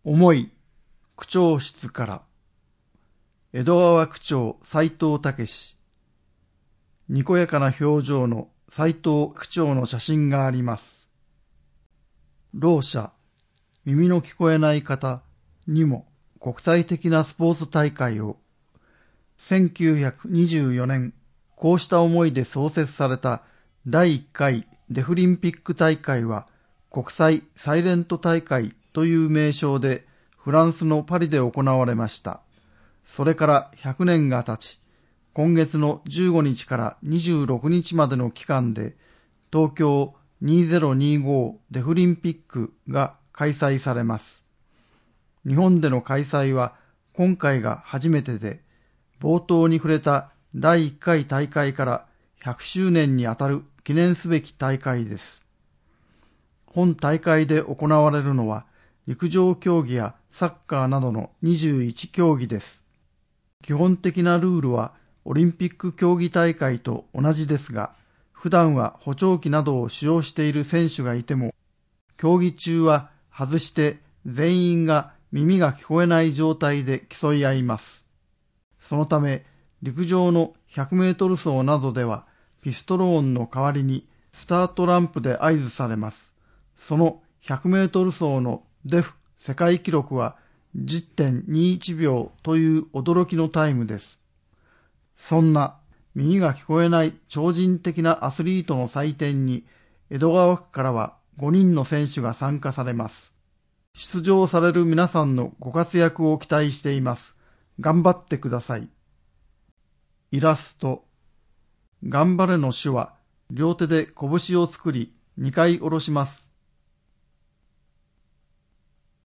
思い区長室から江戸川区長斉藤武。にこやかな表情の斉藤区長の写真があります。ろう者、耳の聞こえない方にも国際的なスポーツ大会を、1924年、こうした思いで創設された第1回デフリンピック大会は国際サイレント大会という名称でフランスのパリで行われました。それから100年が経ち、今月の15日から26日までの期間で東京2025デフリンピックが開催されます。日本での開催は今回が初めてで、冒頭に触れた第1回大会から100周年にあたる記念すべき大会です。本大会で行われるのは陸上競技やサッカーなどの21競技です。基本的なルールはオリンピック競技大会と同じですが、普段は補聴器などを使用している選手がいても、競技中は外して全員が耳が聞こえない状態で競い合います。そのため、陸上の100メートル走などでは、ピストル音の代わりにスタートランプで合図されます。その100メートル走のデフ世界記録は 10.21 秒という驚きのタイムです。そんな耳が聞こえない超人的なアスリートの祭典に江戸川区からは5人の選手が参加されます。出場される皆さんのご活躍を期待しています。頑張ってください。イラスト。頑張れの手話、両手で拳を作り2回下ろします。